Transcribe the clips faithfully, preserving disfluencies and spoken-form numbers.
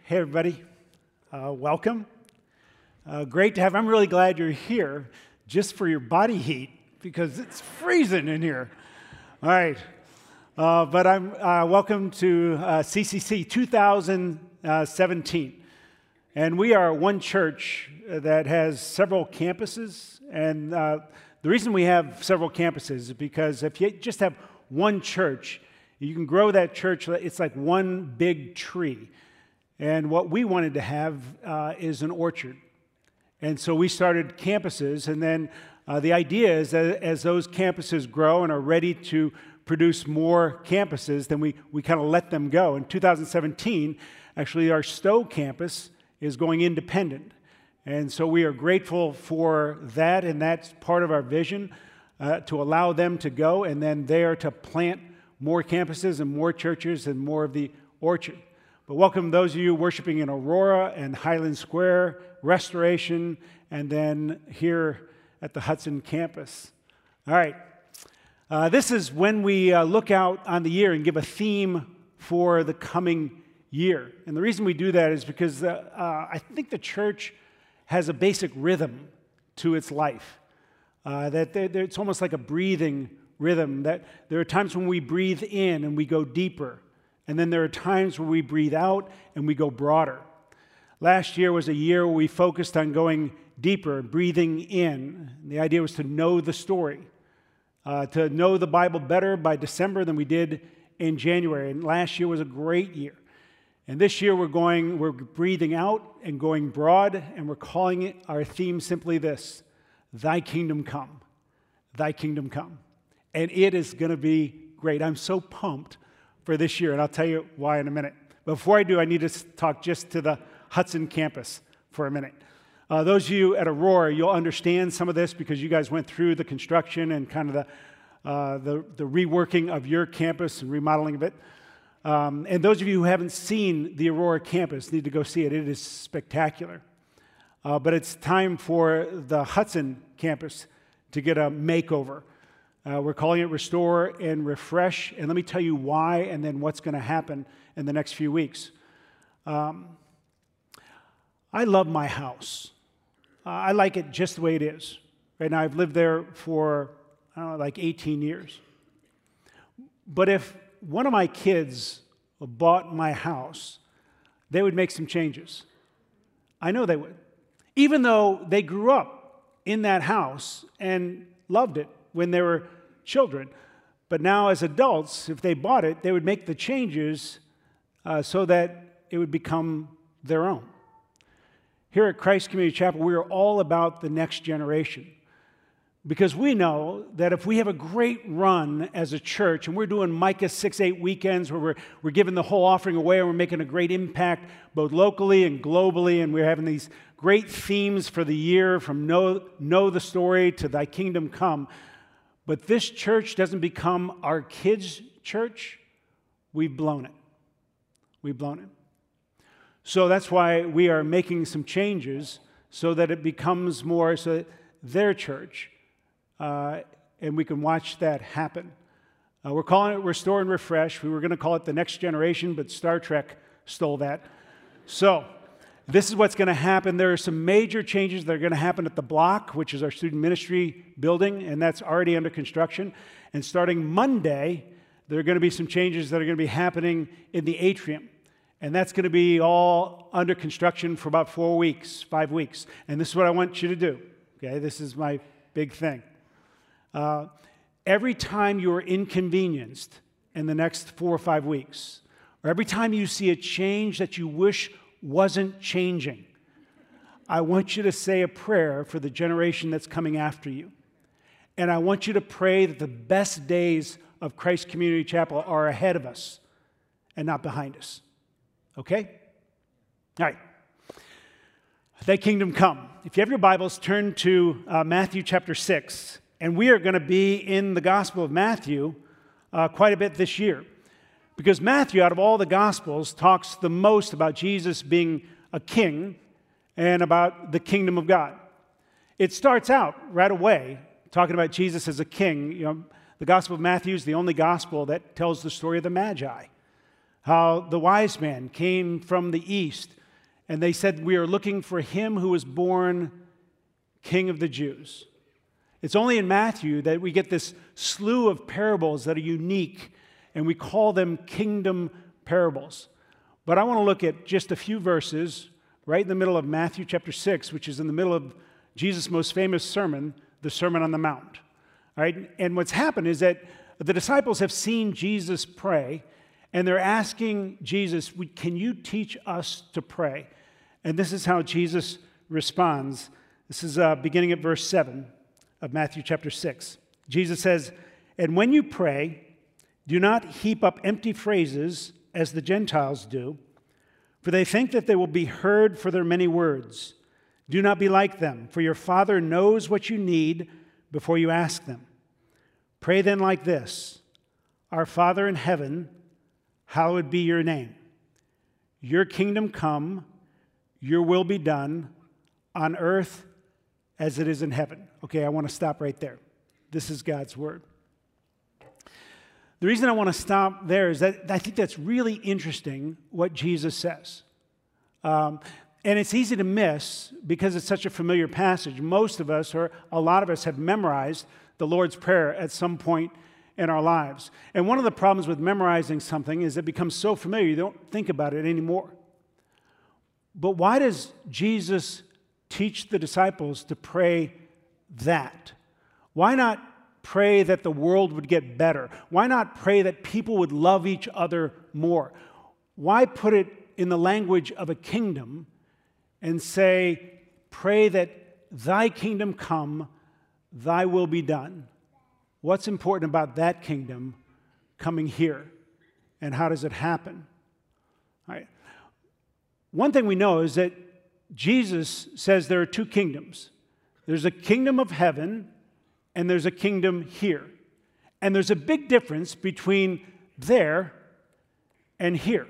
Hey, everybody. Uh, welcome. Uh, great to have. I'm really glad you're here just for your body heat because it's freezing in here. All right. Uh, but I'm uh, welcome to uh, C C C two thousand seventeen. And we are one church that has several campuses. And uh, the reason we have several campuses is because if you just have one church, you can grow that church. It's like one big tree. And what we wanted to have uh, is an orchard. And so we started campuses, and then uh, the idea is that as those campuses grow and are ready to produce more campuses, then we, we kind of let them go. In two thousand seventeen, actually our Stowe campus is going independent. And so we are grateful for that, and that's part of our vision, uh, to allow them to go, and then there to plant more campuses and more churches and more of the orchard. But welcome those of you worshiping in Aurora and Highland Square, Restoration, and then here at the Hudson campus. All right. Uh, this is when we uh, look out on the year and give a theme for the coming year. And the reason we do that is because uh, uh, I think the church has a basic rhythm to its life. Uh, that they're, they're, it's almost like a breathing rhythm, that there are times when we breathe in and we go deeper. And then there are times where we breathe out and we go broader. Last year was a year where we focused on going deeper, breathing in. And the idea was to know the story, uh, to know the Bible better by December than we did in January. And last year was a great year. And this year we're going, we're breathing out and going broad, and we're calling it our theme simply this: Thy kingdom come, Thy kingdom come. And it is going to be great. I'm so pumped for this year, and I'll tell you why in a minute. Before I do, I need to talk just to the Hudson campus for a minute. Uh, those of you at Aurora, you'll understand some of this because you guys went through the construction and kind of the uh, the, the reworking of your campus and remodeling of it. Um, and those of you who haven't seen the Aurora campus need to go see it. It is spectacular. Uh, but it's time for the Hudson campus to get a makeover. Uh, we're calling it Restore and Refresh, and let me tell you why and then what's going to happen in the next few weeks. Um, I love my house. Uh, I like it just the way it is. Right now, I've lived there for, I don't know, like eighteen years. But if one of my kids bought my house, they would make some changes. I know they would. Even though they grew up in that house and loved it when they were children. But now as adults, if they bought it, they would make the changes uh, so that it would become their own. Here at Christ Community Chapel, we are all about the next generation. Because we know that if we have a great run as a church, and we're doing Micah six eight weekends where we're, we're giving the whole offering away and we're making a great impact both locally and globally, and we're having these great themes for the year from know, know the story to Thy kingdom come. But this church doesn't become our kids' church. We've blown it. We've blown it. So that's why we are making some changes so that it becomes more so that their church, uh, and we can watch that happen. Uh, we're calling it Restore and Refresh. We were going to call it The Next Generation, but Star Trek stole that. So this is what's going to happen. There are some major changes that are going to happen at the block, which is our student ministry building, and that's already under construction. And starting Monday, there are going to be some changes that are going to be happening in the atrium. And that's going to be all under construction for about four weeks, five weeks. And this is what I want you to do. Okay, this is my big thing. Uh, every time you are inconvenienced in the next four or five weeks, or every time you see a change that you wish wasn't changing, I want you to say a prayer for the generation that's coming after you. And I want you to pray that the best days of Christ Community Chapel are ahead of us and not behind us. Okay? All right. Thy kingdom come. If you have your Bibles, turn to uh, Matthew chapter six. And we are going to be in the Gospel of Matthew uh, quite a bit this year. Because Matthew, out of all the Gospels, talks the most about Jesus being a king and about the kingdom of God. It starts out right away talking about Jesus as a king. You know, the Gospel of Matthew is the only gospel that tells the story of the Magi. How the wise man came from the east And they said, we are looking for him who was born King of the Jews. It's only in Matthew that we get this slew of parables that are unique, and we call them kingdom parables. But I want to look at just a few verses right in the middle of Matthew chapter six, which is in the middle of Jesus' most famous sermon, the Sermon on the Mount. All right? And what's happened is that the disciples have seen Jesus pray, and they're asking Jesus, can you teach us to pray? And this is how Jesus responds. This is uh, beginning at verse seven of Matthew chapter six. Jesus says, and when you pray, do not heap up empty phrases as the Gentiles do, for they think that they will be heard for their many words. Do not be like them, for your Father knows what you need before you ask them. Pray then like this, our Father in heaven, hallowed be your name. Your kingdom come, your will be done on earth as it is in heaven. Okay, I want to stop right there. This is God's word. The reason I want to stop there is that I think that's really interesting what Jesus says. Um, and it's easy to miss because it's such a familiar passage. Most of us, or a lot of us, have memorized the Lord's Prayer at some point in our lives. And one of the problems with memorizing something is it becomes so familiar you don't think about it anymore. But why does Jesus teach the disciples to pray that? Why not pray that the world would get better? Why not pray that people would love each other more? Why put it in the language of a kingdom and say, pray that thy kingdom come, thy will be done? What's important about that kingdom coming here? And how does it happen? All right. One thing we know is that Jesus says there are two kingdoms. There's a kingdom of heaven and there's a kingdom here. And there's a big difference between there and here.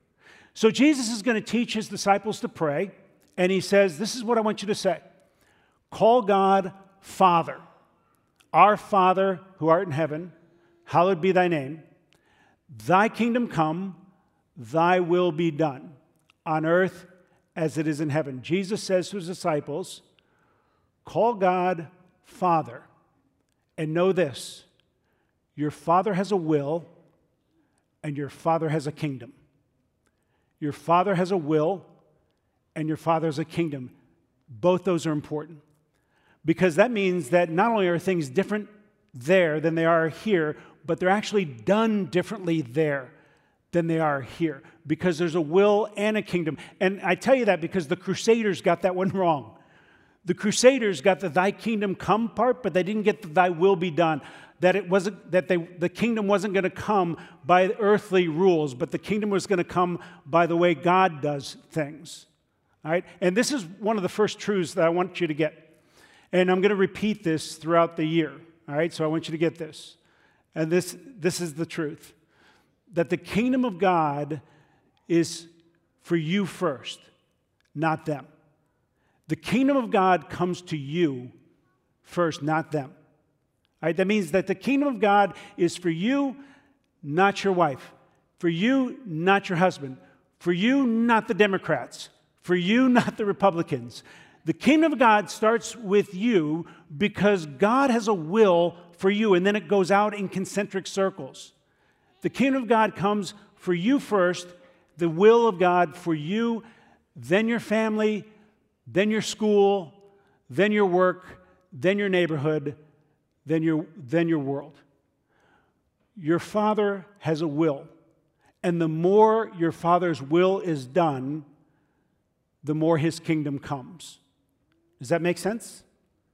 So Jesus is going to teach his disciples to pray, and he says, this is what I want you to say. Call God Father. Our Father who art in heaven, hallowed be thy name. Thy kingdom come, thy will be done on earth as it is in heaven. Jesus says to his disciples, call God Father, and know this, your Father has a will and your Father has a kingdom. Your Father has a will and your Father has a kingdom. Both those are important because that means that not only are things different there than they are here, but they're actually done differently there than they are here because there's a will and a kingdom. And I tell you that because the Crusaders got that one wrong. The Crusaders got the thy kingdom come part, but they didn't get the thy will be done. That it wasn't that they the kingdom wasn't going to come by earthly rules, but the kingdom was going to come by the way God does things. All right? And this is one of the first truths that I want you to get. And I'm going to repeat this throughout the year. All right? So I want you to get this. And this this is the truth. That the kingdom of God is for you first, not them. The kingdom of God comes to you first, not them. All right? That means that the kingdom of God is for you, not your wife. For you, not your husband. For you, not the Democrats. For you, not the Republicans. The kingdom of God starts with you because God has a will for you, and then it goes out in concentric circles. The kingdom of God comes for you first, the will of God for you, then your family, then your school, then your work, then your neighborhood, then your, then your world. Your Father has a will, and the more your Father's will is done, the more his kingdom comes. Does that make sense?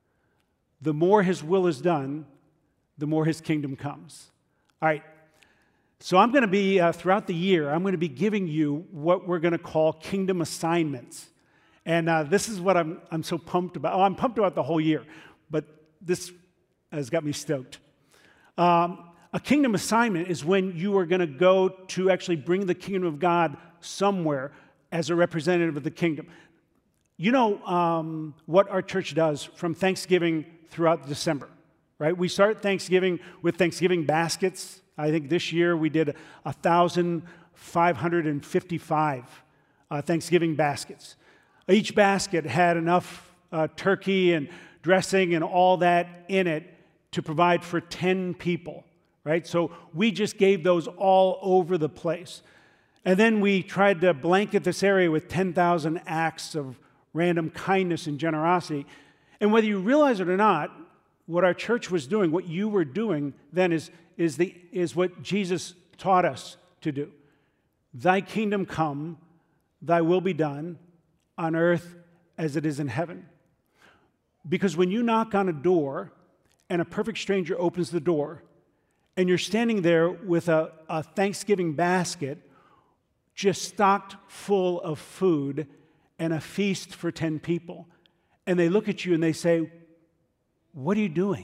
The more his will is done, the more his kingdom comes. All right. So I'm going to be, uh, throughout the year, I'm going to be giving you what we're going to call kingdom assignments. And uh, this is what I'm, I'm so pumped about. Oh, I'm pumped about the whole year, but this has got me stoked. Um, a kingdom assignment is when you are going to go to actually bring the kingdom of God somewhere as a representative of the kingdom. You know um, what our church does from Thanksgiving throughout December, right? We start Thanksgiving with Thanksgiving baskets. I think this year we did one thousand five hundred fifty-five uh, Thanksgiving baskets. Each basket had enough uh, turkey and dressing and all that in it to provide for ten people, right? So we just gave those all over the place. And then we tried to blanket this area with ten thousand acts of random kindness and generosity. And whether you realize it or not, what our church was doing, what you were doing then is, is, the, is what Jesus taught us to do. Thy kingdom come, thy will be done on earth as it is in heaven. Because when you knock on a door and a perfect stranger opens the door and you're standing there with a, a Thanksgiving basket just stocked full of food and a feast for ten people, and they look at you and they say, what are you doing?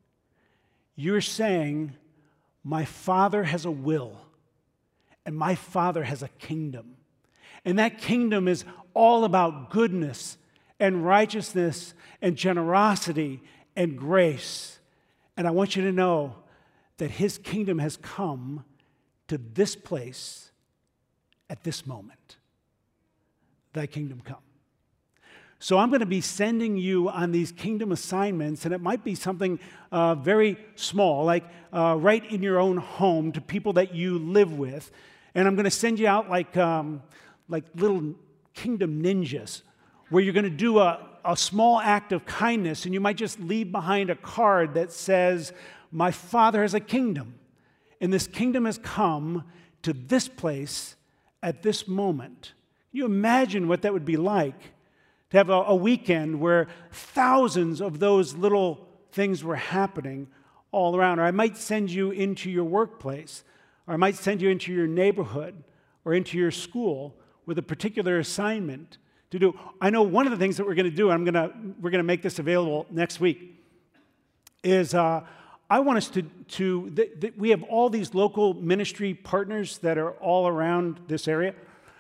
You're saying, my Father has a will, and my Father has a kingdom. And that kingdom is all about goodness and righteousness and generosity and grace. And I want you to know that his kingdom has come to this place at this moment. Thy kingdom come. So I'm going to be sending you on these kingdom assignments, and it might be something uh, very small, like uh, right in your own home to people that you live with. And I'm going to send you out like, um, like little kingdom ninjas, where you're going to do a, a small act of kindness, and you might just leave behind a card that says, my Father has a kingdom, and this kingdom has come to this place at this moment. Can you imagine what that would be like? To have a, a weekend where thousands of those little things were happening all around. Or I might send you into your workplace, or I might send you into your neighborhood or into your school with a particular assignment to do. I know one of the things that we're going to do, and I'm going to we're going to make this available next week, is uh, I want us to to th- th- we have all these local ministry partners that are all around this area.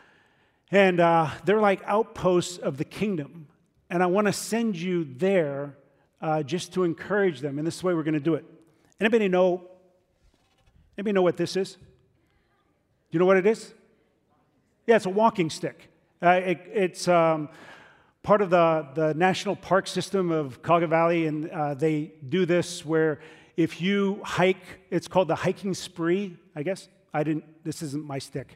And uh, they're like outposts of the kingdom. And I want to send you there uh, just to encourage them. And this is the way we're going to do it. Anybody know, anybody know what this is? Do you know what it is? Yeah, it's a walking stick. Uh, it, it's um, part of the, the national park system of Cuyahoga Valley. And uh, they do this where if you hike, it's called the hiking spree, I guess. I didn't, this isn't my stick.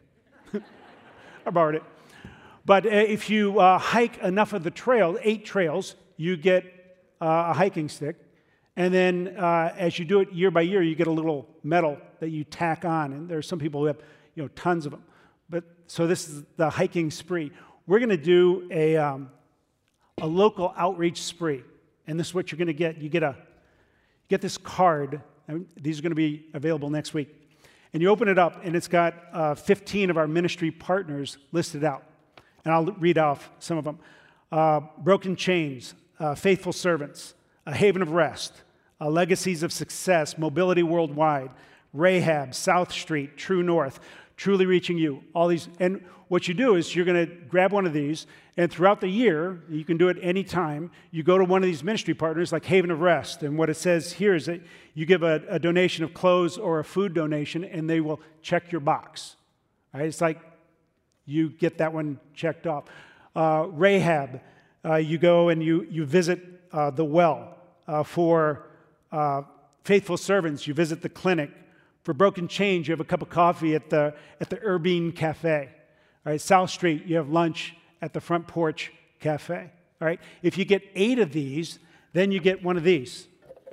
I borrowed it. But if you uh, hike enough of the trail, eight trails, you get uh, a hiking stick. And then uh, as you do it year by year, you get a little medal that you tack on. And there are some people who have, you know, tons of them. But so this is the hiking spree. We're going to do a, um, a local outreach spree. And this is what you're going to get. You get, a, you get this card. And these are going to be available next week. And you open it up, and it's got uh, fifteen of our ministry partners listed out. And I'll read off some of them. Uh, Broken Chains, uh, Faithful Servants, A Haven of Rest, uh, Legacies of Success, Mobility Worldwide, Rahab, South Street, True North, Truly Reaching You. All these. And what you do is you're going to grab one of these, and throughout the year, you can do it any time, you go to one of these ministry partners like Haven of Rest. And what it says here is that you give a, a donation of clothes or a food donation, and they will check your box. All right? It's like, you get that one checked off. Uh, Rahab, uh, you go and you, you visit uh, the well. Uh, for uh, faithful servants, you visit the clinic. For Broken Chains, you have a cup of coffee at the, at the Urbine Cafe. All right, South Street, you have lunch at the Front Porch Cafe. All right, if you get eight of these, then you get one of these.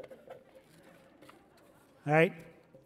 All right?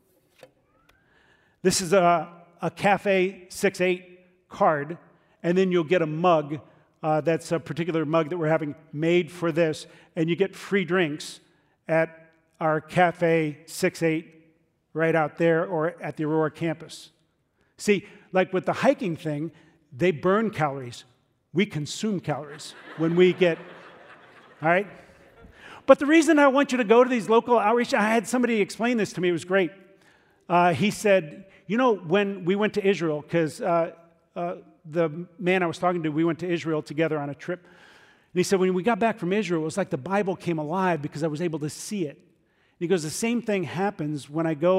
This is a, a Cafe six eight card, and then you'll get a mug uh, that's a particular mug that we're having made for this, and you get free drinks at our Cafe six eight right out there or at the Aurora campus. See, like with the hiking thing, they burn calories. We consume calories when we get, all right? But the reason I want you to go to these local outreach, I had somebody explain this to me, it was great. Uh, he said, you know, when we went to Israel, because uh, Uh, the man I was talking to, we went to Israel together on a trip. And he said, when we got back from Israel, it was like the Bible came alive because I was able to see it. And he goes, the same thing happens when I go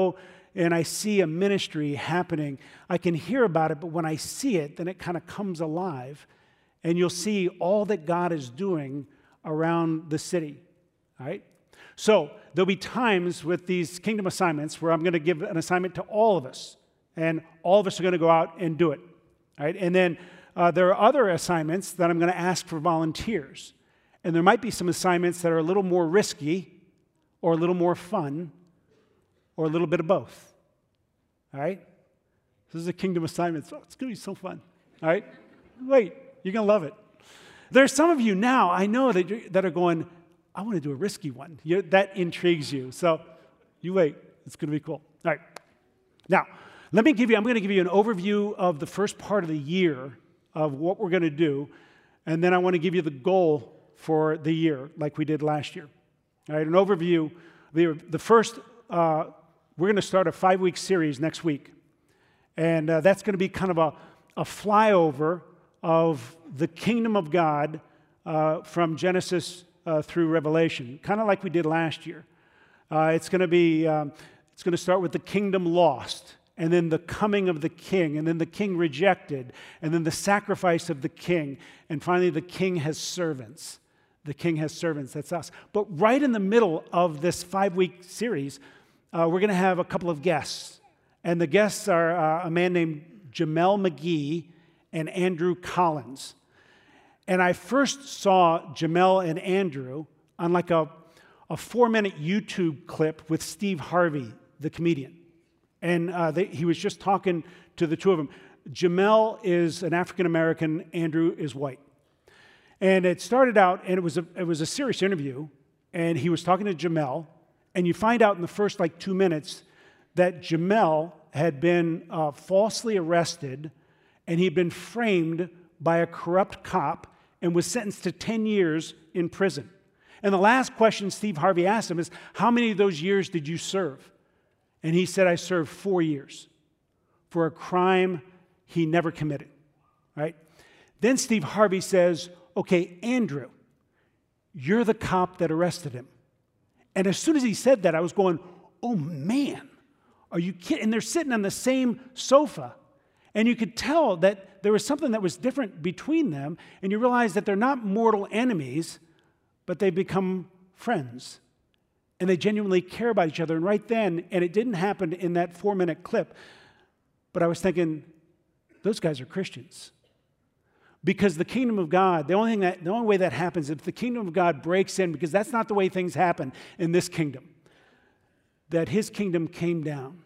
and I see a ministry happening, I can hear about it, but when I see it, then it kind of comes alive, and you'll see all that God is doing around the city, all right? So there'll be times with these kingdom assignments where I'm going to give an assignment to all of us, and all of us are going to go out and do it, all right? And then uh, there are other assignments that I'm going to ask for volunteers, and there might be some assignments that are a little more risky or a little more fun or a little bit of both, all right? This is a kingdom assignment, so it's going to be so fun, all right? Wait, you're going to love it. There's some of you now, I know, that, you're, that are going, I want to do a risky one. You, that intrigues you. So you wait. It's going to be cool. All right. Now, let me give you, I'm going to give you an overview of the first part of the year of what we're going to do, and then I want to give you the goal for the year, like we did last year. All right, an overview. The, the first, uh, we're going to start a five-week series next week, and uh, that's going to be kind of a, a flyover of the kingdom of God uh, from Genesis uh, through Revelation, kind of like we did last year. Uh, it's going to be, um, it's going to start with the kingdom lost, and then the coming of the king, and then the king rejected, and then the sacrifice of the king, and finally the king has servants. The king has servants, that's us. But right in the middle of this five-week series, uh, we're going to have a couple of guests, and the guests are uh, a man named Jamel McGee and Andrew Collins. And I first saw Jamel and Andrew on like a, a four-minute YouTube clip with Steve Harvey, the comedian. And uh, they, he was just talking to the two of them. Jamel is an African-American, Andrew is white. And it started out, and it was a, it was a serious interview, and he was talking to Jamel, and you find out in the first like two minutes that Jamel had been uh, falsely arrested, and he'd been framed by a corrupt cop and was sentenced to ten years in prison. And the last question Steve Harvey asked him is, how many of those years did you serve? And he said, I served four years for a crime he never committed, right? Then Steve Harvey says, okay, Andrew, you're the cop that arrested him. And as soon as he said that, I was going, oh man, are you kidding? And they're sitting on the same sofa. And you could tell that there was something that was different between them, and you realize that they're not mortal enemies, but they become friends. And they genuinely care about each other. And right then, and it didn't happen in that four-minute clip, but I was thinking, those guys are Christians. Because the kingdom of God, the only thing that, the only way that happens is if the kingdom of God breaks in, because that's not the way things happen in this kingdom, that his kingdom came down,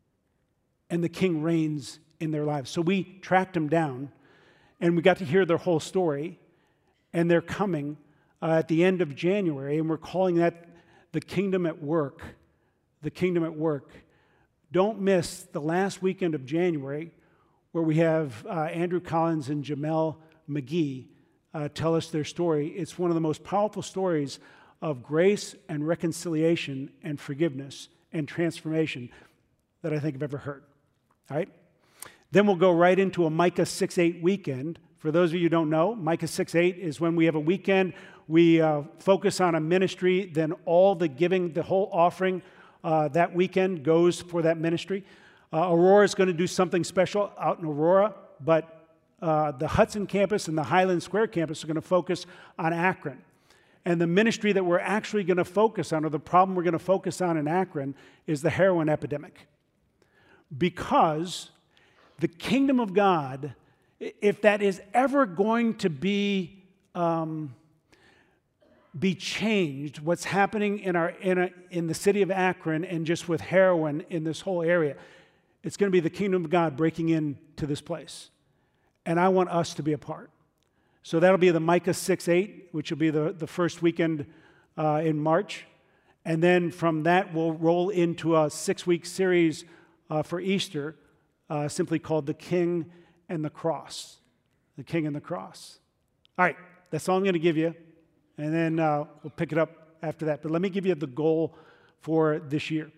and the king reigns in their lives. So we tracked them down, and we got to hear their whole story, and they're coming uh, at the end of January, and we're calling that the kingdom at work. The kingdom at work. Don't miss the last weekend of January, where we have uh, Andrew Collins and Jamel McGee uh, tell us their story. It's one of the most powerful stories of grace and reconciliation and forgiveness and transformation that I think I've ever heard. All right? Then we'll go right into a Micah six eight weekend. For those of you who don't know, Micah six eight is when we have a weekend. We uh, focus on a ministry, then all the giving, the whole offering uh, that weekend goes for that ministry. Uh, Aurora is going to do something special out in Aurora, but uh, the Hudson campus and the Highland Square campus are going to focus on Akron. And the ministry that we're actually going to focus on, or the problem we're going to focus on in Akron, is the heroin epidemic. Because the kingdom of God, if that is ever going to be um, be changed, what's happening in our in, a, in the city of Akron and just with heroin in this whole area, it's going to be the kingdom of God breaking into this place. And I want us to be a part. So that'll be the Micah six eight, which will be the, the first weekend uh, in March. And then from that, we'll roll into a six-week series uh, for Easter, uh, simply called The King and the Cross. The King and the Cross. All right, that's all I'm going to give you. And then uh, we'll pick it up after that. But let me give you the goal for this year.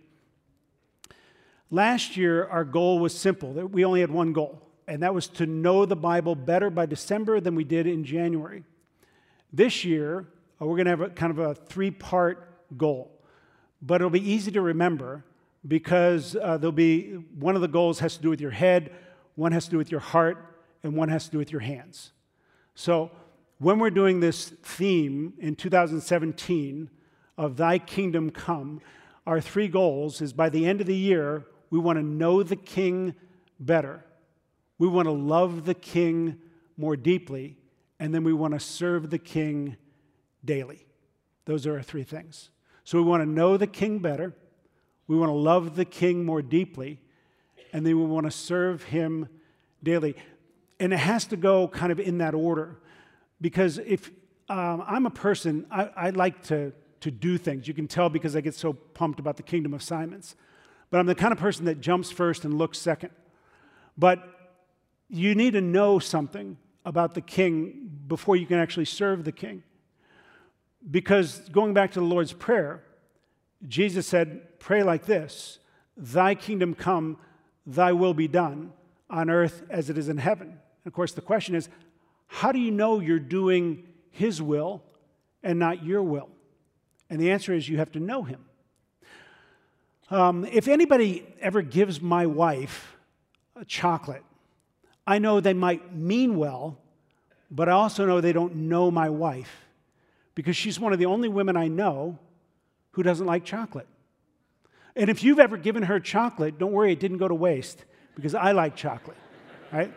Last year, our goal was simple. We only had one goal, and that was to know the Bible better by December than we did in January. This year, uh, we're going to have a, kind of a three-part goal, but it'll be easy to remember because uh, there'll be, one of the goals has to do with your head, one has to do with your heart, and one has to do with your hands. So when we're doing this theme in two thousand seventeen of Thy Kingdom Come, our three goals is by the end of the year, we want to know the King better. We want to love the King more deeply, and then we want to serve the King daily. Those are our three things. So we want to know the King better, we want to love the King more deeply, and then we want to serve Him daily. And it has to go kind of in that order. Because if um, I'm a person, I, I like to, to do things. You can tell because I get so pumped about the Kingdom of Simons. But I'm the kind of person that jumps first and looks second. But you need to know something about the King before you can actually serve the King. Because going back to the Lord's Prayer, Jesus said, pray like this, Thy kingdom come, Thy will be done on earth as it is in heaven. And of course, the question is, how do you know you're doing His will and not your will? And the answer is you have to know Him. Um, if anybody ever gives my wife a chocolate, I know they might mean well, but I also know they don't know my wife because she's one of the only women I know who doesn't like chocolate. And if you've ever given her chocolate, don't worry, it didn't go to waste because I like chocolate, right?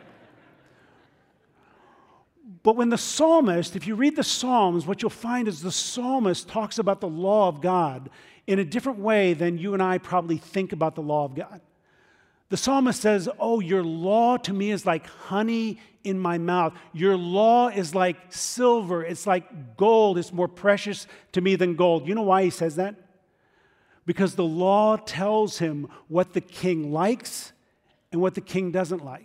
But when the psalmist, if you read the Psalms, what you'll find is the psalmist talks about the law of God in a different way than you and I probably think about the law of God. The psalmist says, oh, your law to me is like honey in my mouth. Your law is like silver. It's like gold. It's more precious to me than gold. You know why he says that? Because the law tells him what the king likes and what the king doesn't like.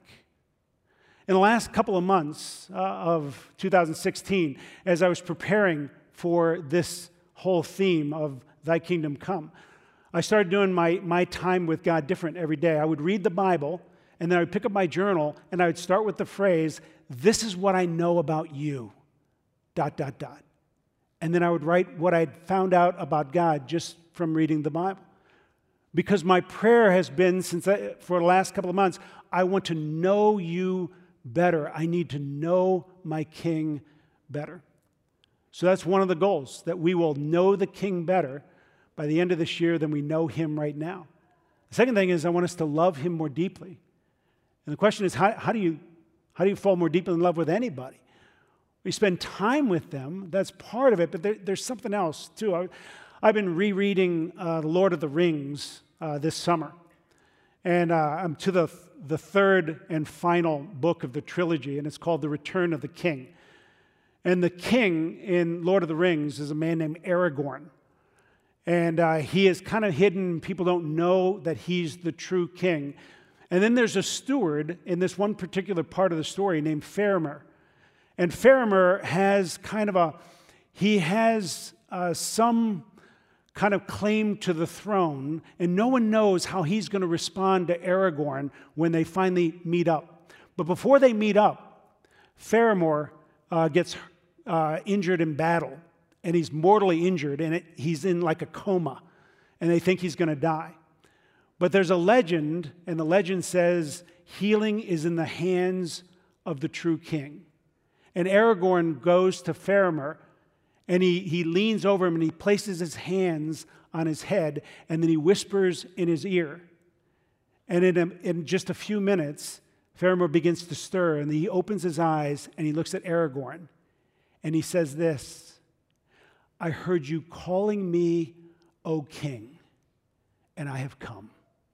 In the last couple of months uh, of two thousand sixteen, as I was preparing for this whole theme of Thy Kingdom Come, I started doing my, my time with God different every day. I would read the Bible, and then I would pick up my journal, and I would start with the phrase, this is what I know about you, dot, dot, dot. And then I would write what I'd found out about God just from reading the Bible. Because my prayer has been, since I, for the last couple of months, I want to know you better. I need to know my King better. So that's one of the goals, that we will know the King better by the end of this year than we know Him right now. The second thing is I want us to love Him more deeply. And the question is, how, how do you, how do you fall more deeply in love with anybody? We spend time with them. That's part of it, but there, there's something else, too. I, I've been rereading uh, The Lord of the Rings uh, this summer. And uh, I'm to the, the third and final book of the trilogy, and it's called The Return of the King. And the king in Lord of the Rings is a man named Aragorn. And uh, he is kind of hidden. People don't know that he's the true king. And then there's a steward in this one particular part of the story named Faramir. And Faramir has kind of a, he has uh, some kind of claim to the throne, and no one knows how he's going to respond to Aragorn when they finally meet up. But before they meet up, Faramir uh, gets uh, injured in battle. And he's mortally injured, and it, he's in like a coma, and they think he's going to die. But there's a legend, and the legend says healing is in the hands of the true king. And Aragorn goes to Faramir, and he, he leans over him, and he places his hands on his head, and then he whispers in his ear. And in, a, in just a few minutes, Faramir begins to stir, and he opens his eyes, and he looks at Aragorn, and he says this, I heard you calling me, O King, and I have come.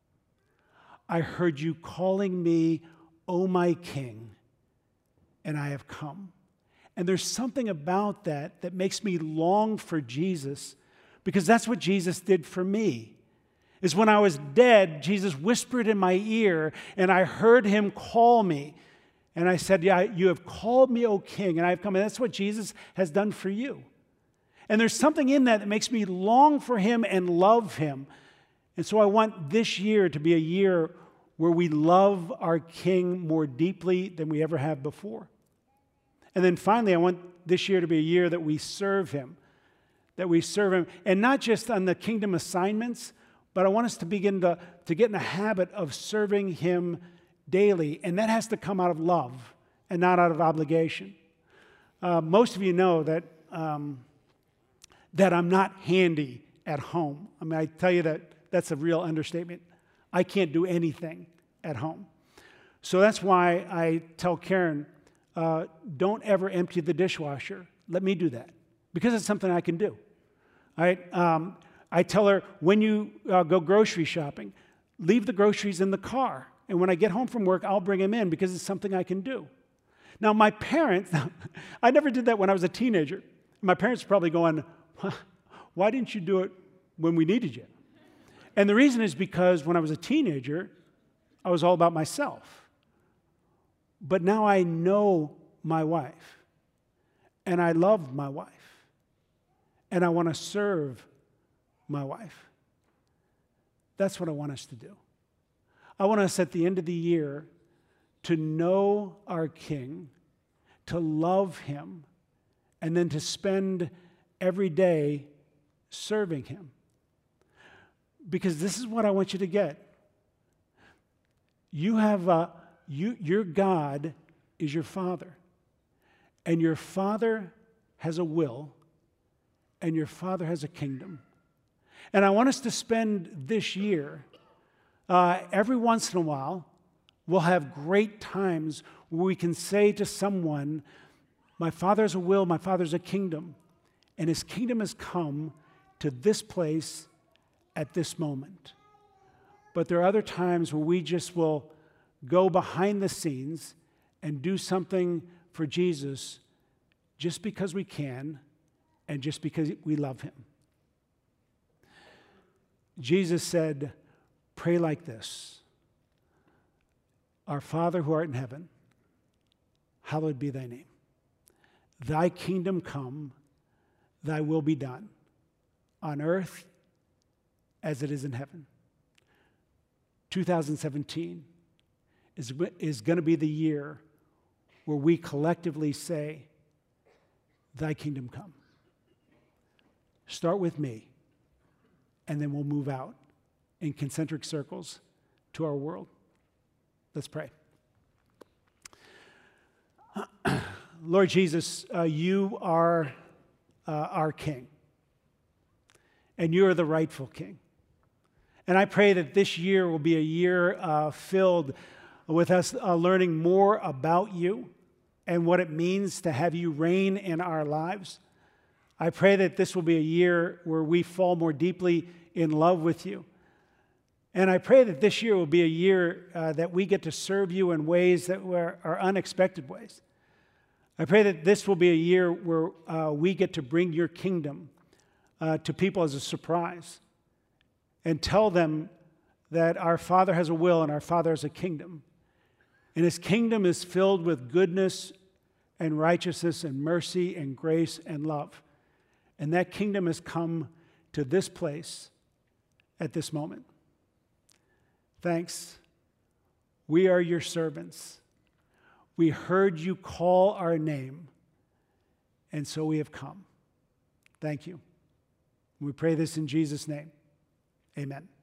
I heard you calling me, O my King, and I have come. And there's something about that that makes me long for Jesus, because that's what Jesus did for me. Is when I was dead, Jesus whispered in my ear, and I heard Him call me. And I said, yeah, you have called me, O King, and I have come. And that's what Jesus has done for you. And there's something in that that makes me long for Him and love Him. And so I want this year to be a year where we love our King more deeply than we ever have before. And then finally, I want this year to be a year that we serve Him, that we serve Him, and not just on the kingdom assignments, but I want us to begin to, to get in a habit of serving him daily, and that has to come out of love and not out of obligation. Uh, most of you know that, um, that I'm not handy at home. I mean, I tell you that that's a real understatement. I can't do anything at home. So that's why I tell Karen, uh, don't ever empty the dishwasher. Let me do that, because it's something I can do. All right? Um, I tell her, when you uh, go grocery shopping, leave the groceries in the car. And when I get home from work, I'll bring them in because it's something I can do. Now, my parents, I never did that when I was a teenager. My parents are probably going, why didn't you do it when we needed you? And the reason is because when I was a teenager, I was all about myself. But now I know my wife, and I love my wife, and I want to serve my wife. That's what I want us to do. I want us at the end of the year to know our King, to love him, and then to spend every day serving him. Because this is what I want you to get. You have a, you, your God is your Father. And your Father has a will, and your Father has a kingdom. And I want us to spend this year, uh, every once in a while, we'll have great times where we can say to someone, my Father has a will, my Father has a kingdom, and his kingdom has come to this place at this moment. But there are other times where we just will go behind the scenes and do something for Jesus just because we can and just because we love him. Jesus said, pray like this. Our Father who art in heaven, hallowed be thy name. Thy kingdom come, thy will be done, on earth as it is in heaven. two thousand seventeen is, is going to be the year where we collectively say, thy kingdom come. Start with me, and then we'll move out in concentric circles to our world. Let's pray. Lord Jesus, uh, you are uh, our King, and you are the rightful King. And I pray that this year will be a year uh, filled with us uh, learning more about you and what it means to have you reign in our lives. I pray that this will be a year where we fall more deeply in love with you. And I pray that this year will be a year uh, that we get to serve you in ways that were, are unexpected ways. I pray that this will be a year where uh, we get to bring your kingdom uh, to people as a surprise and tell them that our Father has a will and our Father has a kingdom. And his kingdom is filled with goodness and righteousness and mercy and grace and love. And that kingdom has come to this place at this moment. Thanks. We are your servants. We heard you call our name, and so we have come. Thank you. We pray this in Jesus' name. Amen.